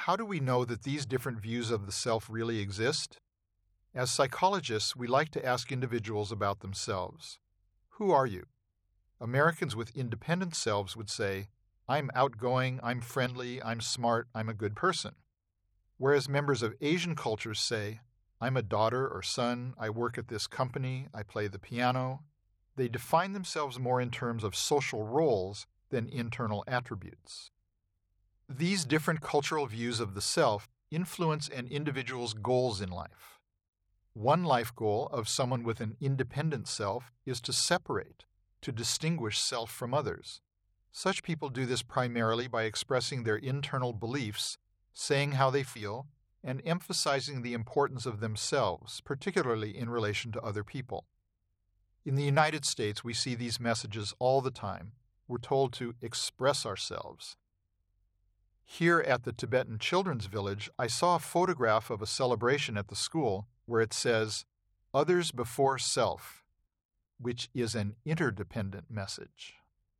How do we know that these different views of the self really exist? As psychologists, we like to ask individuals about themselves. Who are you? Americans with independent selves would say, I'm outgoing, I'm friendly, I'm smart, I'm a good person. Whereas members of Asian cultures say, I'm a daughter or son, I work at this company, I play the piano. They define themselves more in terms of social roles than internal attributes. These different cultural views of the self influence an individual's goals in life. One life goal of someone with an independent self is to separate, to distinguish self from others. Such people do this primarily by expressing their internal beliefs, saying how they feel, and emphasizing the importance of themselves, particularly in relation to other people. In the United States, we see these messages all the time. We're told to express ourselves. Here at the Tibetan Children's Village, I saw a photograph of a celebration at the school where it says, "Others before self," which is an interdependent message.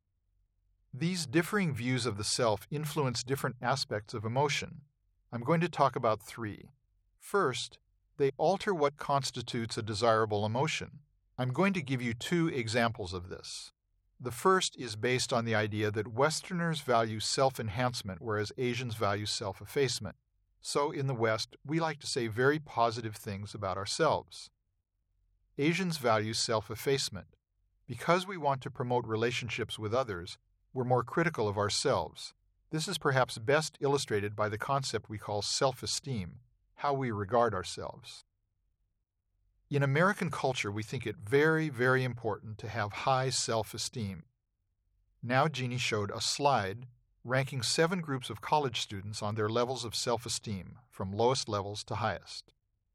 These differing views of the self influence different aspects of emotion. I'm going to talk about three. First, they alter what constitutes a desirable emotion. I'm going to give you two examples of this. The first is based on the idea that Westerners value self-enhancement, whereas Asians value self-effacement. So in the West, we like to say very positive things about ourselves. Asians value self-effacement. Because we want to promote relationships with others, we're more critical of ourselves. This is perhaps best illustrated by the concept we call self-esteem, how we regard ourselves. In American culture, we think it very, very important to have high self-esteem. Now Jeannie showed a slide ranking 7 groups of college students on their levels of self-esteem, from lowest levels to highest.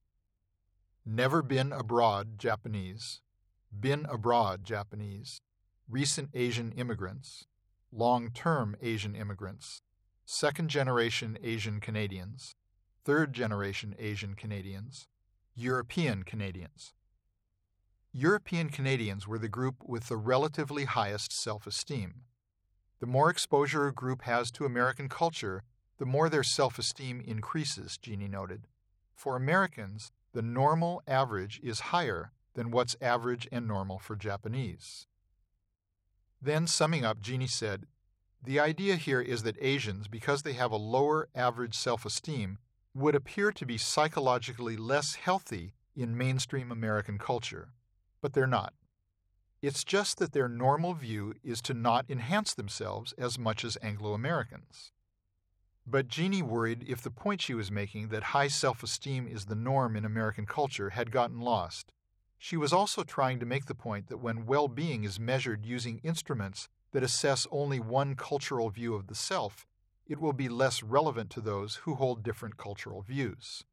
Never been abroad, Japanese. Been abroad, Japanese. Recent Asian immigrants. Long-term Asian immigrants. Second-generation Asian Canadians. Third-generation Asian Canadians. European Canadians. European Canadians were the group with the relatively highest self-esteem. The more exposure a group has to American culture, the more their self-esteem increases, Jeannie noted. For Americans, the normal average is higher than what's average and normal for Japanese. Then, summing up, Jeannie said, the idea here is that Asians, because they have a lower average self-esteem, would appear to be psychologically less healthy in mainstream American culture, but they're not. It's just that their normal view is to not enhance themselves as much as Anglo-Americans. But Jeannie worried if the point she was making, that high self-esteem is the norm in American culture, had gotten lost. She was also trying to make the point that when well-being is measured using instruments that assess only one cultural view of the self, it will be less relevant to those who hold different cultural views.